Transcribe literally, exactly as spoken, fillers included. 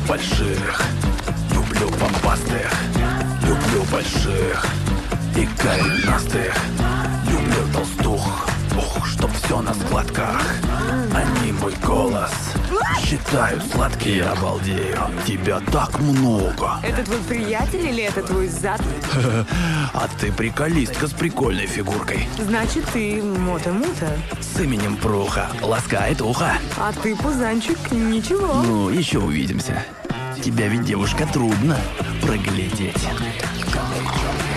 больших, люблю бомбастых, люблю больших и коренастых. Люблю толстух, ох, чтоб все на складках. Они мой голос считают сладкие. Я обалдею, тебя так много. Это твой приятель или это твой зад? А ты приколистка с прикольной фигуркой. Значит, ты мота-мута. С именем Пруха ласкает ухо. А ты, пузанчик, ничего. Ну, еще увидимся. Тебя ведь, девушка, трудно проглядеть.